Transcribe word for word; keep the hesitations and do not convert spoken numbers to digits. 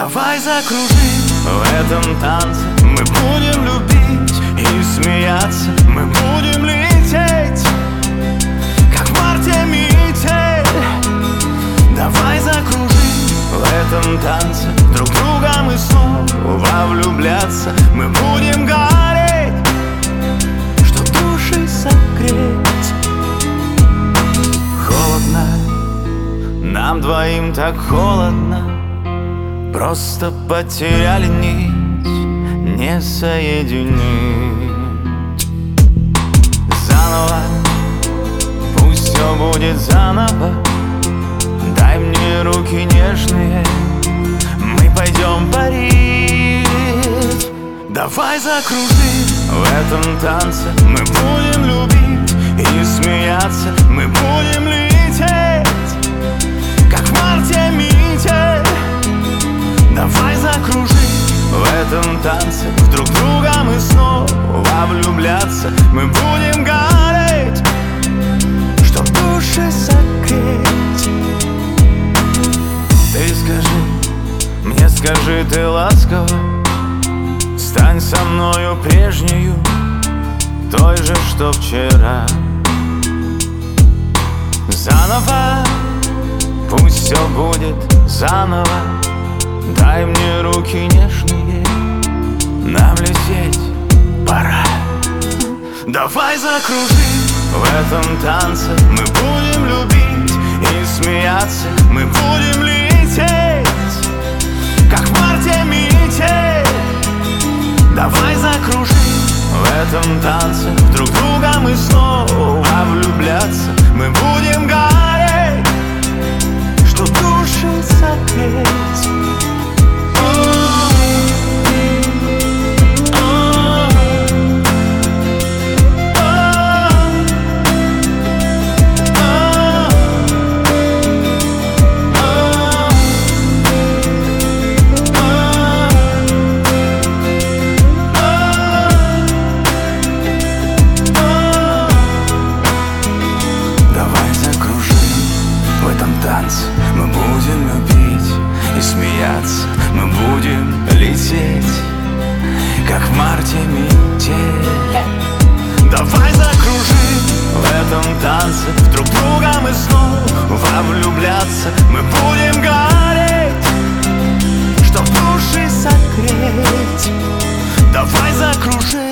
Давай закружим в этом танце. Мы будем любить и смеяться. Мы будем лететь, как в марте метель. Давай закружим в этом танце. Друг в друга мы снова влюбляться. Мы будем гореть, чтоб души согреть. Холодно, нам двоим так холодно. Просто потеряли нить, не соединить. Заново, пусть все будет заново. Дай мне руки нежные, мы пойдем парить. Давай закружим в этом танце. Мы будем любить и смеяться. Мы будем лететь, как в марте метель. Давай закружим в этом танце. В друг друга мы снова влюбляться. Мы будем гореть, чтоб души согреть. Ты скажи, мне скажи ты ласково, стань со мною прежнею, той же, что вчера. Заново, пусть все будет заново. Дай мне руки нежные, нам лететь пора. Давай закружим в этом танце. Мы будем любить и смеяться. Мы будем лететь, как в марте метель. Давай закружим в этом танце. В друг друга мы снова влюбляться. Мы будем гореть, чтоб души согреть. Мы будем любить и смеяться. Мы будем лететь, как в марте метель. Давай закружим в этом танце. В друг друга мы снова влюбляться. Мы будем гореть, чтоб души согреть. Давай закружим